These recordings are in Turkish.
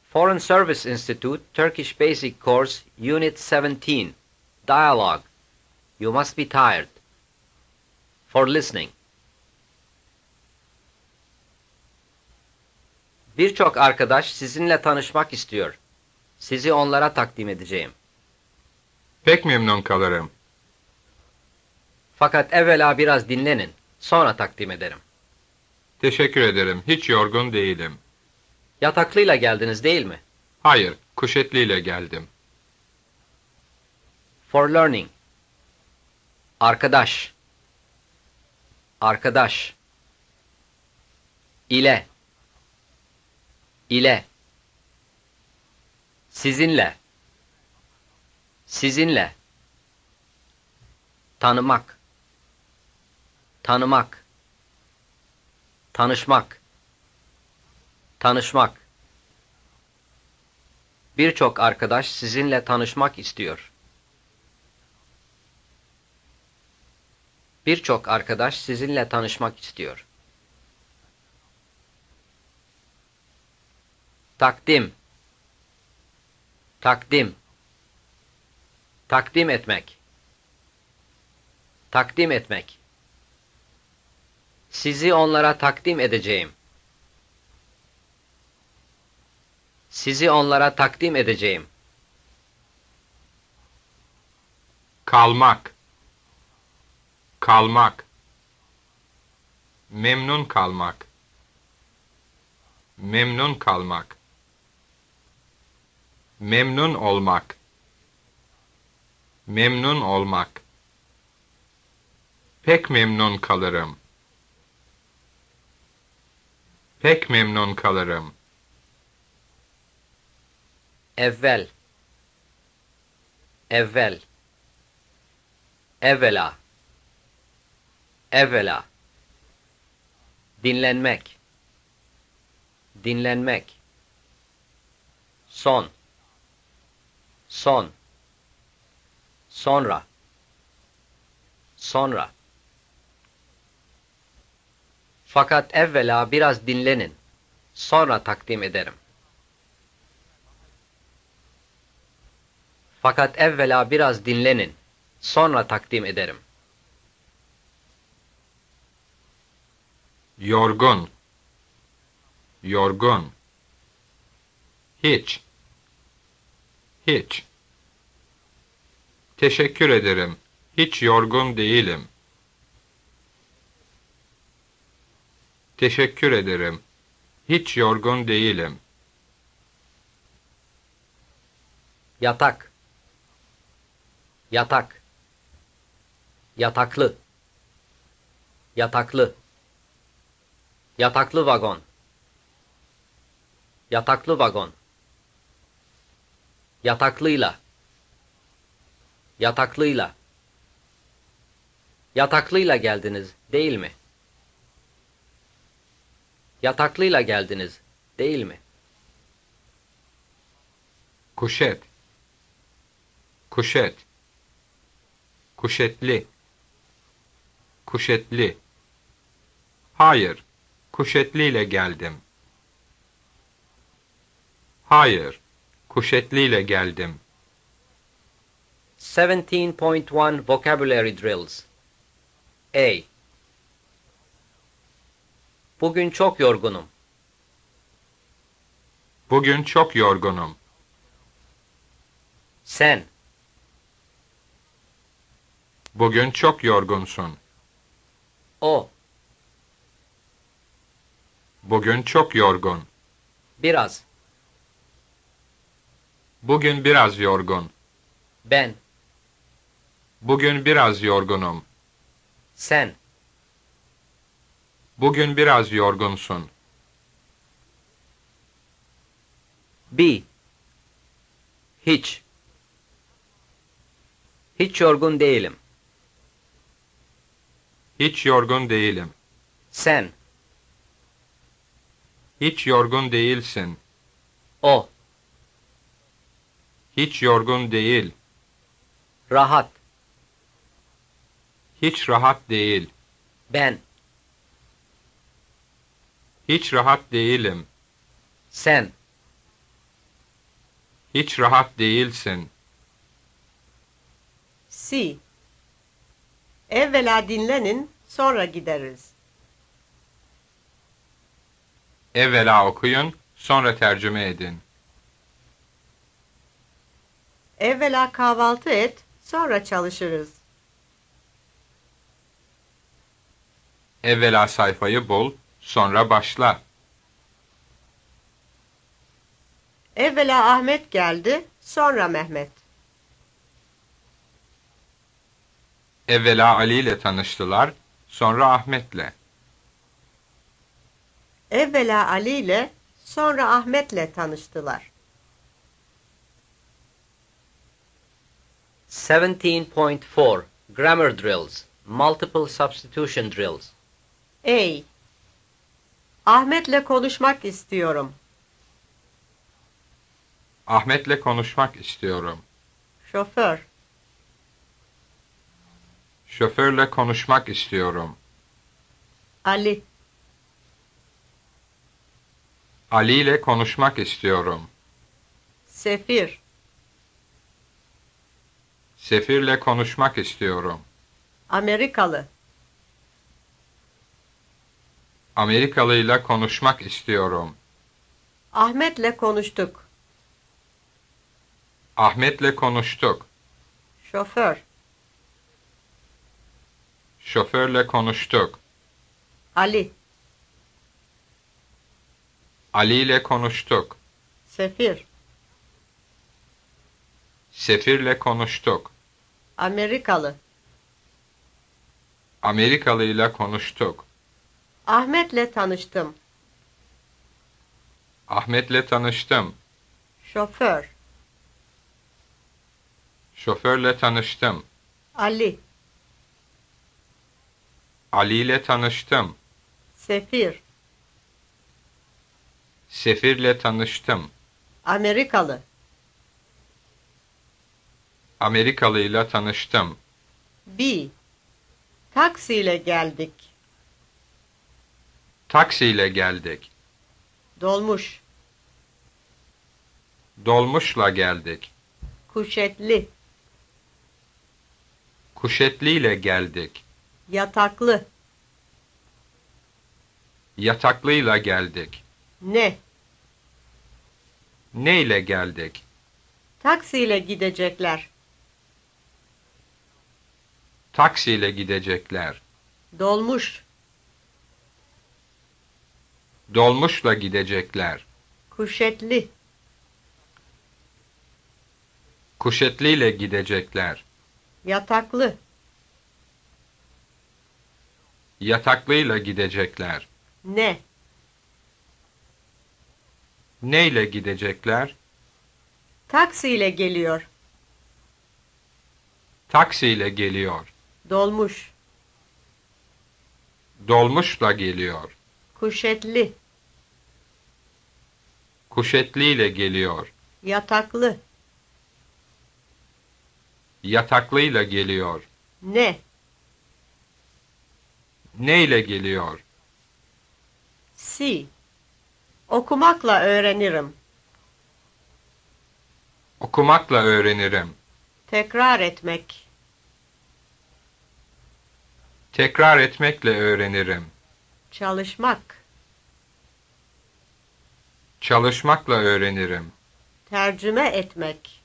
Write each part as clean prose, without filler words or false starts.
Foreign Service Institute, Turkish Basic Course, Unit 17. Dialogue. You must be tired. For listening. Birçok arkadaş sizinle tanışmak istiyor. Sizi onlara takdim edeceğim. Pek memnun kalırım. Fakat evvela biraz dinlenin. Sonra takdim ederim. Teşekkür ederim. Hiç yorgun değilim. Yataklıyla geldiniz değil mi? Hayır, kuşetliyle geldim. For learning. Arkadaş. Arkadaş. İle. İle. Sizinle. Sizinle. Tanımak. Tanımak. Tanışmak. Tanışmak. Birçok arkadaş sizinle tanışmak istiyor. Birçok arkadaş sizinle tanışmak istiyor. Takdim. Takdim. Takdim etmek. Takdim etmek. Sizi onlara takdim edeceğim. Sizi onlara takdim edeceğim. Kalmak. Kalmak. Memnun kalmak. Memnun kalmak. Memnun olmak. Memnun olmak. Pek memnun kalırım. Pek memnun kalırım. Evvel. Evvel. Evvela. Evvela. Dinlenmek. Dinlenmek. Son. Son. Sonra. Sonra. Fakat evvela biraz dinlenin. Sonra takdim ederim. Fakat evvela biraz dinlenin. Sonra takdim ederim. Yorgun. Yorgun. Hiç. Hiç. Teşekkür ederim. Hiç yorgun değilim. Teşekkür ederim. Hiç yorgun değilim. Yatak. Yatak. Yataklı. Yataklı. Yataklı vagon. Yataklı vagon. Yataklıyla. Yataklıyla. Yataklıyla geldiniz, değil mi? Yataklıyla geldiniz, değil mi? Kuşet. Kuşet. Kuşetli. Kuşetli. Hayır, kuşetliyle geldim. Hayır, kuşetliyle geldim. 17.1 Vocabulary Drills. A. Bugün çok yorgunum. Bugün çok yorgunum. Sen. Bugün çok yorgunsun. O. Bugün çok yorgun. Biraz. Bugün biraz yorgun. Ben. Bugün biraz yorgunum. Sen. Bugün biraz yorgunsun. B. Hiç. Hiç yorgun değilim. Hiç yorgun değilim. Sen. Hiç yorgun değilsin. O. Hiç yorgun değil. Rahat. Hiç rahat değil. Ben. Hiç rahat değilim. Sen. Hiç rahat değilsin. C. Evvela dinlenin, sonra gideriz. Evvela okuyun, sonra tercüme edin. Evvela kahvaltı et, sonra çalışırız. Evvela sayfayı bul, sonra başla. Evvela Ahmet geldi, sonra Mehmet. Evvela Ali ile tanıştılar, sonra Ahmet'le. Evvela Ali ile, sonra Ahmet'le tanıştılar. 17.4 Grammar drills. Multiple substitution drills. A. Ahmet'le konuşmak istiyorum. Ahmet'le konuşmak istiyorum. Şoför. Şoförle konuşmak istiyorum. Ali. Ali ile konuşmak istiyorum. Sefir. Sefirle konuşmak istiyorum. Amerikalı. Amerikalıyla konuşmak istiyorum. Ahmet'le konuştuk. Ahmet'le konuştuk. Şoför. Şoförle konuştuk. Ali. Ali ile konuştuk. Sefir. Sefirle konuştuk. Amerikalı. Amerikalıyla konuştuk. Ahmet'le tanıştım. Ahmet'le tanıştım. Şoför. Şoförle tanıştım. Ali. Ali ile tanıştım. Sefir. Sefirle tanıştım. Amerikalı. Amerikalıyla tanıştım. B. Taksiyle geldik. Taksiyle geldik. Dolmuş. Dolmuşla geldik. Kuşetli. Kuşetliyle geldik. Yataklı. Yataklıyla geldik. Ne? Neyle geldik? Taksiyle gidecekler. Taksiyle gidecekler. Dolmuş. Dolmuşla gidecekler. Kuşetli. Kuşetliyle gidecekler. Yataklı. Yataklıyla gidecekler. Ne? Neyle gidecekler? Taksiyle geliyor. Taksiyle geliyor. Dolmuş. Dolmuşla geliyor. Kuşetli. Kuşetliyle geliyor. Yataklı. Yataklıyla geliyor. Ne? Neyle geliyor? C. Okumakla öğrenirim. Okumakla öğrenirim. Tekrar etmek. Tekrar etmekle öğrenirim. Çalışmak. Çalışmakla öğrenirim. Tercüme etmek.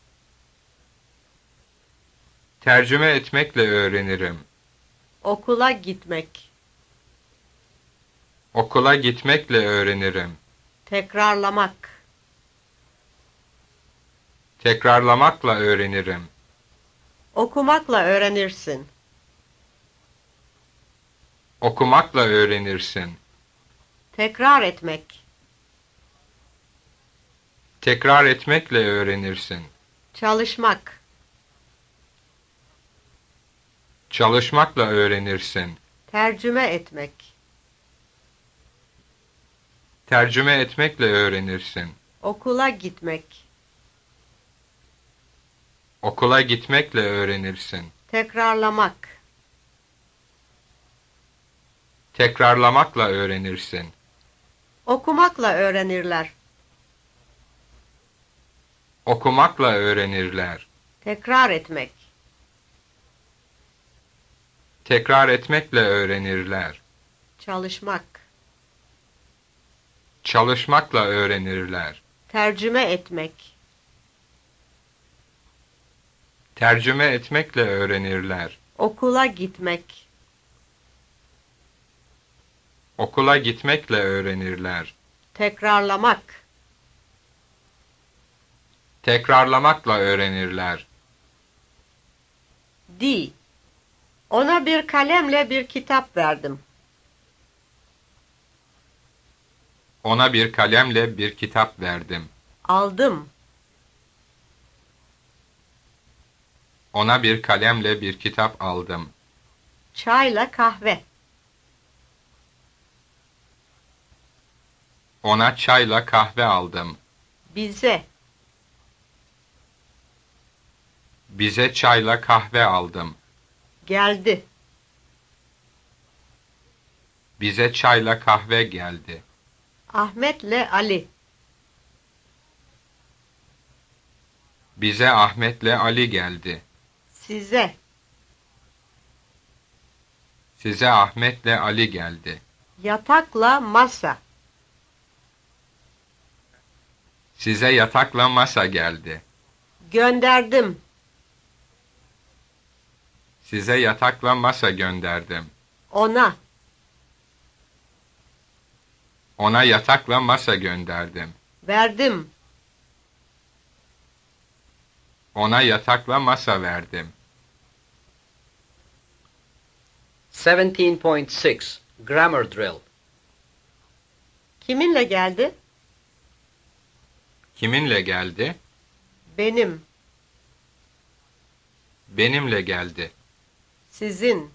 Tercüme etmekle öğrenirim. Okula gitmek. Okula gitmekle öğrenirim. Tekrarlamak. Tekrarlamakla öğrenirim. Okumakla öğrenirsin. Okumakla öğrenirsin. Tekrar etmek. Tekrar etmekle öğrenirsin. Çalışmak. Çalışmakla öğrenirsin. Tercüme etmek. Tercüme etmekle öğrenirsin. Okula gitmek. Okula gitmekle öğrenirsin. Tekrarlamak. Tekrarlamakla öğrenirsin. Okumakla öğrenirler. Okumakla öğrenirler. Tekrar etmek. Tekrar etmekle öğrenirler. Çalışmak. Çalışmakla öğrenirler. Tercüme etmek. Tercüme etmekle öğrenirler. Okula gitmek. Okula gitmekle öğrenirler. Tekrarlamak. Tekrarlamakla öğrenirler. D. Ona bir kalemle bir kitap verdim. Ona bir kalemle bir kitap verdim. Aldım. Ona bir kalemle bir kitap aldım. Çayla kahve. Ona çayla kahve aldım. Bize. Bize çayla kahve aldım. Geldi. Bize çayla kahve geldi. Ahmet'le Ali. Bize Ahmet'le Ali geldi. Size. Size Ahmet'le Ali geldi. Yatakla masa. Size yatakla masa geldi. Gönderdim. Size yatakla masa gönderdim. Ona. Ona yatakla masa gönderdim. Verdim. Ona yatakla masa verdim. 17.6 Grammar Drill. Kiminle geldi? Kiminle geldi? Benim. Benimle geldi. Sizin.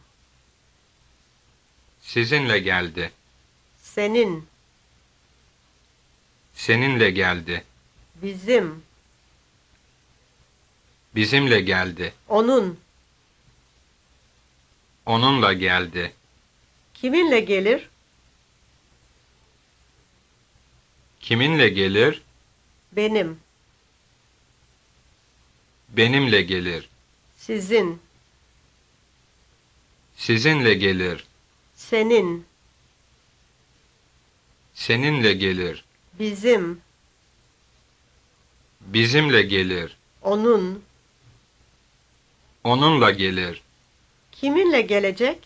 Sizinle geldi. Senin. Seninle geldi. Bizim. Bizimle geldi. Onun. Onunla geldi. Kiminle gelir? Kiminle gelir? Benim. Benimle gelir. Sizin. Sizinle gelir. Senin. Seninle gelir. Bizim. Bizimle gelir. Onun. Onunla gelir. Kiminle gelecek?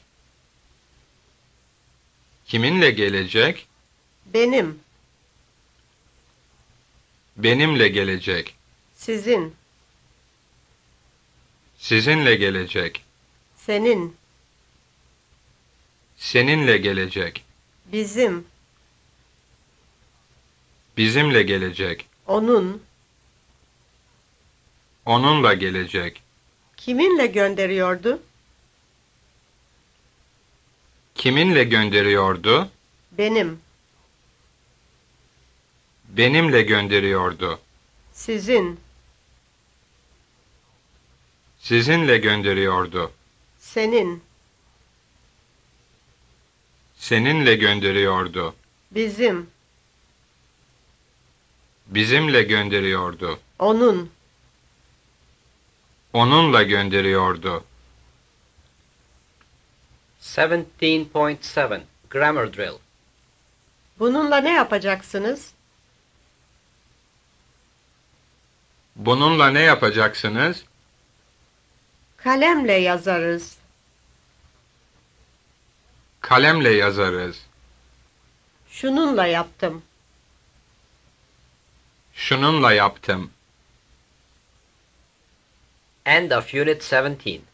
Kiminle gelecek? Benim. Benimle gelecek. Sizin. Sizinle gelecek. Senin. Seninle gelecek. Bizim. Bizimle gelecek. Onun. Onunla gelecek. Kiminle gönderiyordu? Kiminle gönderiyordu? Benim. Benimle gönderiyordu. Sizin. Sizinle gönderiyordu. Senin. Seninle gönderiyordu. Bizim. Bizimle gönderiyordu. Onun. Onunla gönderiyordu. 17.7 Grammar Drill. Bununla ne yapacaksınız? Bununla ne yapacaksınız? Kalemle yazarız. Kalemle yazarız. Şununla yaptım. Şununla yaptım. End of Unit 17.